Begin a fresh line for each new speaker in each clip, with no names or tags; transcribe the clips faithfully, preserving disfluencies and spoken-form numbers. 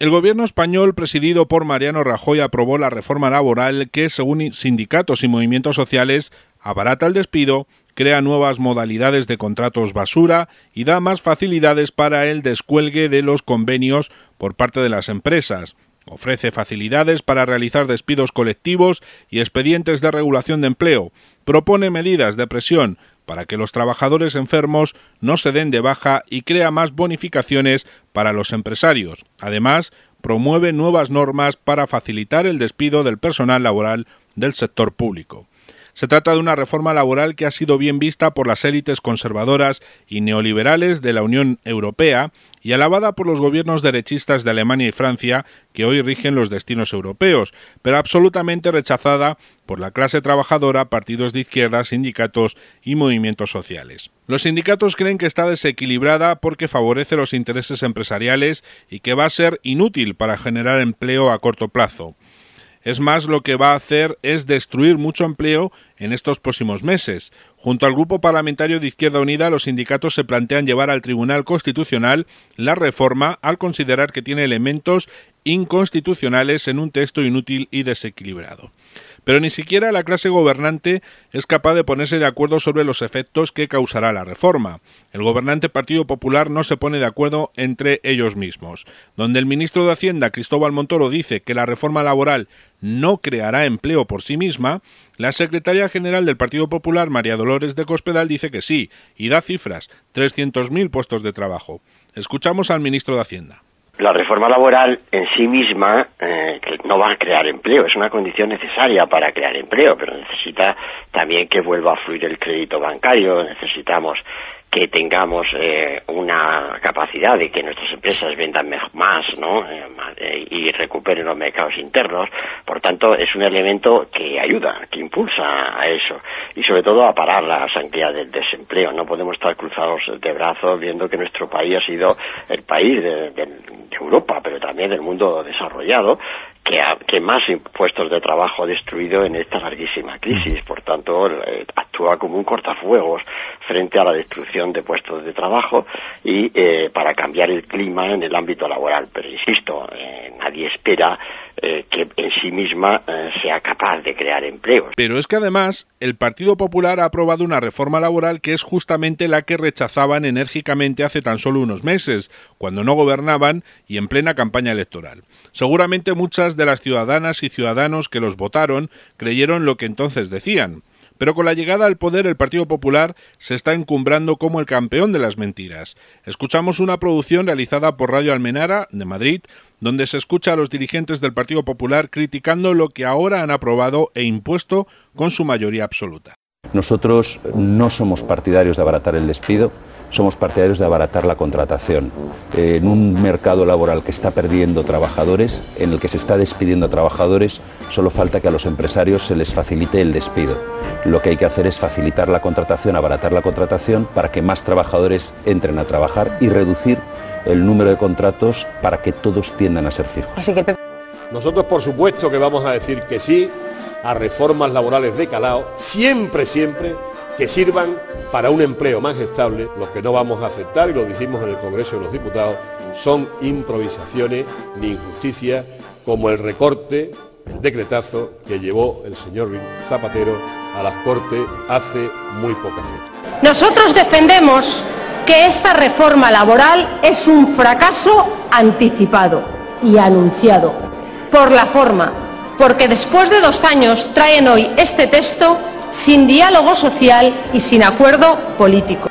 El gobierno español, presidido por Mariano Rajoy, aprobó la reforma laboral que, según sindicatos y movimientos sociales, abarata el despido, crea nuevas modalidades de contratos basura y da más facilidades para el descuelgue de los convenios por parte de las empresas. Ofrece facilidades para realizar despidos colectivos y expedientes de regulación de empleo. Propone medidas de presión para que los trabajadores enfermos no se den de baja y crea más bonificaciones para los empresarios. Además, promueve nuevas normas para facilitar el despido del personal laboral del sector público. Se trata de una reforma laboral que ha sido bien vista por las élites conservadoras y neoliberales de la Unión Europea y alabada por los gobiernos derechistas de Alemania y Francia, que hoy rigen los destinos europeos, pero absolutamente rechazada por la clase trabajadora, partidos de izquierda, sindicatos y movimientos sociales. Los sindicatos creen que está desequilibrada porque favorece los intereses empresariales y que va a ser inútil para generar empleo a corto plazo. Es más, lo que va a hacer es destruir mucho empleo en estos próximos meses. Junto al Grupo Parlamentario de Izquierda Unida, los sindicatos se plantean llevar al Tribunal Constitucional la reforma al considerar que tiene elementos inconstitucionales en un texto inútil y desequilibrado. Pero ni siquiera la clase gobernante es capaz de ponerse de acuerdo sobre los efectos que causará la reforma. El gobernante Partido Popular no se pone de acuerdo entre ellos mismos. Donde el ministro de Hacienda, Cristóbal Montoro, dice que la reforma laboral no creará empleo por sí misma, la secretaria general del Partido Popular, María Dolores de Cospedal, dice que sí, y da cifras, trescientos mil puestos de trabajo. Escuchamos al ministro de Hacienda.
La reforma laboral en sí misma eh, no va a crear empleo, es una condición necesaria para crear empleo, pero necesita también que vuelva a fluir el crédito bancario, necesitamos que tengamos eh, una capacidad de que nuestras empresas vendan más, ¿no? Eh, y recuperen los mercados internos. Por tanto, es un elemento que ayuda, que impulsa a eso y sobre todo a parar la sangría del desempleo. No podemos estar cruzados de brazos viendo que nuestro país ha sido el país de, de, de Europa, pero también del mundo desarrollado, que, ha, que más puestos de trabajo ha destruido en esta larguísima crisis. Por tanto, eh, actúa como un cortafuegos frente a la destrucción de puestos de trabajo y eh, para cambiar el clima en el ámbito laboral. Pero insisto, eh, nadie espera eh, que en sí misma eh, sea capaz de crear empleos.
Pero es que además el Partido Popular ha aprobado una reforma laboral que es justamente la que rechazaban enérgicamente hace tan solo unos meses, cuando no gobernaban y en plena campaña electoral. Seguramente muchas de las ciudadanas y ciudadanos que los votaron creyeron lo que entonces decían. Pero con la llegada al poder el Partido Popular se está encumbrando como el campeón de las mentiras. Escuchamos una producción realizada por Radio Almenara, de Madrid, donde se escucha a los dirigentes del Partido Popular criticando lo que ahora han aprobado e impuesto con su mayoría absoluta.
Nosotros no somos partidarios de abaratar el despido, somos partidarios de abaratar la contratación. En un mercado laboral que está perdiendo trabajadores, en el que se está despidiendo a trabajadores, solo falta que a los empresarios se les facilite el despido. Lo que hay que hacer es facilitar la contratación, abaratar la contratación para que más trabajadores entren a trabajar y reducir el número de contratos para que todos tiendan a ser fijos.
Así que...
Nosotros, por supuesto, que vamos a decir que sí a reformas laborales de calado, siempre, siempre que sirvan para un empleo más estable. Lo que no vamos a aceptar, y lo dijimos en el Congreso de los Diputados, son improvisaciones ni injusticias como el recorte, el decretazo que llevó el señor Zapatero a las Cortes hace muy poca fecha.
Nosotros defendemos que esta reforma laboral es un fracaso anticipado y anunciado por la forma, porque después de dos años traen hoy este texto sin diálogo social y sin acuerdo político.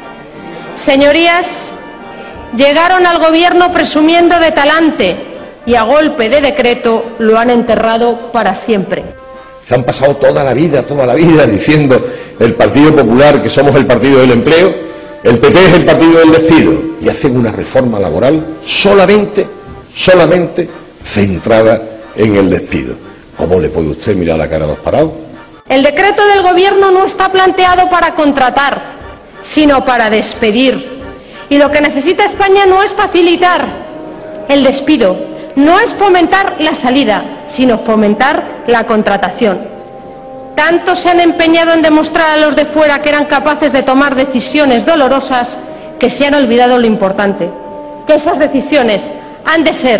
Señorías, llegaron al gobierno presumiendo de talante y a golpe de decreto lo han enterrado para siempre.
Se han pasado toda la vida, toda la vida diciendo el Partido Popular que somos el partido del empleo, el P P es el partido del despido, y hacen una reforma laboral solamente, solamente centrada en el despido. ¿Cómo le puede usted mirar la cara a los parados?
El decreto del gobierno no está planteado para contratar, sino para despedir. Y lo que necesita España no es facilitar el despido, no es fomentar la salida, sino fomentar la contratación. Tanto se han empeñado en demostrar a los de fuera que eran capaces de tomar decisiones dolorosas que se han olvidado lo importante, que esas decisiones han de ser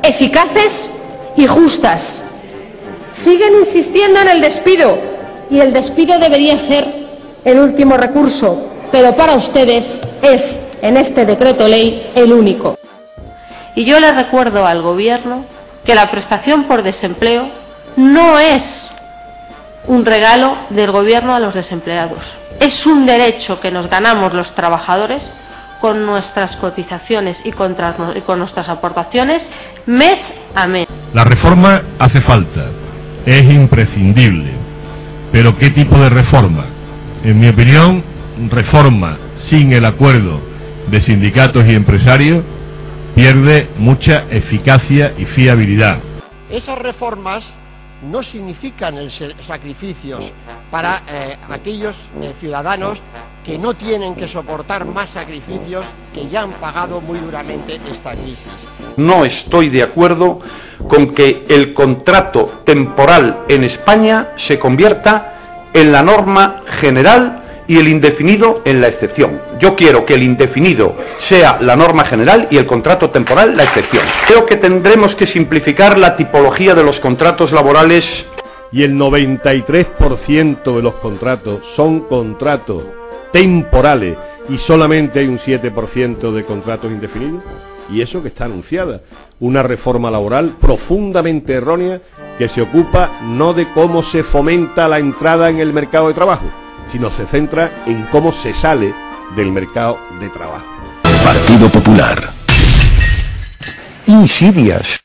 eficaces y justas. Siguen insistiendo en el despido y el despido debería ser el último recurso, pero para ustedes es, en este decreto ley, el único.
Y yo le recuerdo al Gobierno que la prestación por desempleo no es un regalo del Gobierno a los desempleados. Es un derecho que nos ganamos los trabajadores con nuestras cotizaciones y con, y con nuestras aportaciones mes a mes.
La reforma hace falta, es imprescindible. ¿Pero qué tipo de reforma? En mi opinión, reforma sin el acuerdo de sindicatos y empresarios pierde mucha eficacia y fiabilidad.
Esas reformas no significan el sacrificios para eh, aquellos eh, ciudadanos que no tienen que soportar más sacrificios, que ya han pagado muy duramente esta crisis.
No estoy de acuerdo con que el contrato temporal en España se convierta en la norma general y el indefinido en la excepción. Yo quiero que el indefinido sea la norma general y el contrato temporal la excepción. Creo que tendremos que simplificar la tipología de los contratos laborales.
Y el noventa y tres por ciento de los contratos son contratos temporales y solamente hay un siete por ciento de contratos indefinidos. Y eso que está anunciada, una reforma laboral profundamente errónea que se ocupa no de cómo se fomenta la entrada en el mercado de trabajo, sino se centra en cómo se sale del mercado de trabajo.
Partido Popular.
Insidias